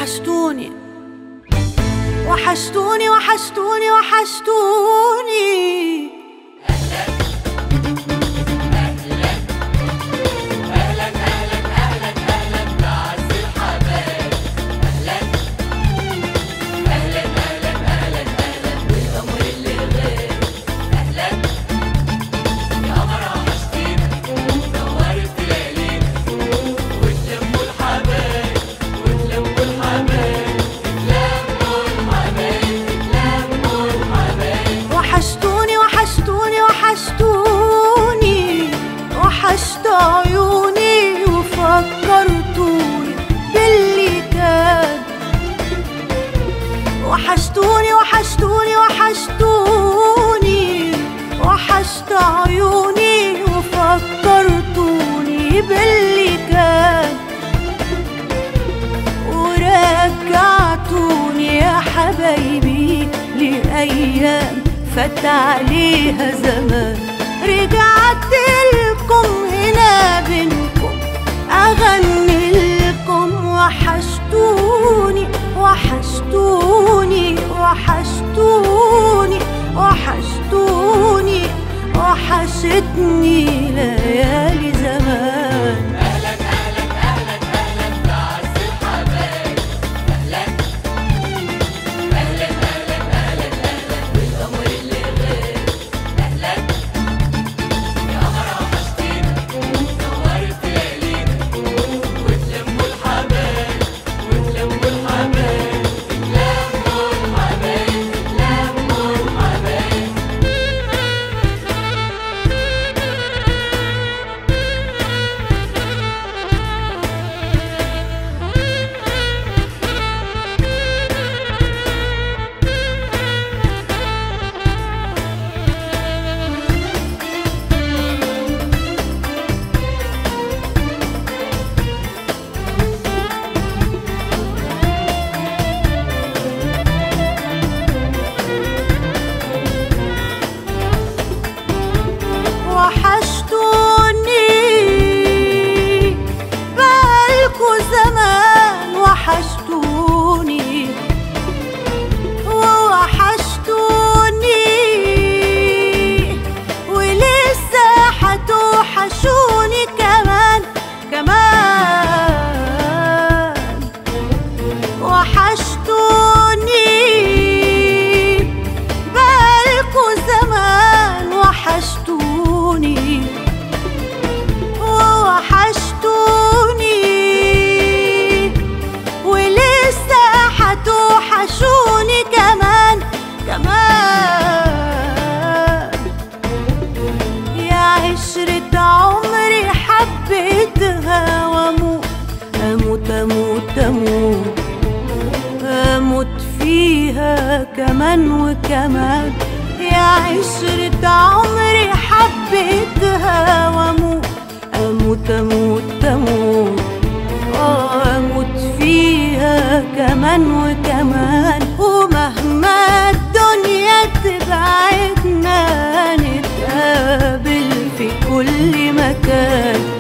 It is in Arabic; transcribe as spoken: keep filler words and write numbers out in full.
وحشتوني وحشتوني وحشتوني وحشتوني. وحشت عيوني وفكرتوني باللي كان. وحشتوني وحشتوني وحشتوني وحشت عيوني وفكرتوني باللي كان. ورجعتوني يا حبايبي لأيام فات عليها زمان. رجعت لكم هنا بينكم أغني لكم. وحشتوني وحشتوني وحشتوني وحشتوني وحشتني ليالي زمان. أهلا أهلا أهلا أهلا بعز الحبايب. أهلا أهلا أهلا أهلا أهلا بالقمر اللي غاب. أهلا يا قمر وحشتينا نورت ليالينا. وتلموا الحبايب وتلموا الحبايب تلموا الحبايب تلموا الحبايب. وحشتوني بقالكوا زمان. وحشتوني ووحشتوني ولسه هتوحشوني كمان كمان. وحشتوني بقالكوا زمان. وحشتوني ووحشتوني ولسه هتوحشوني كمان كمان. يا عشرة عمري حبيتها واموت اموت اموت اموت اموت فيها كمان وكمان. يا عشرة عمري حبيتها واموت اموت اموت اموت اموت فيها كمان وكمان. ومهما الدنيا تبعدنا نتقابل في كل مكان.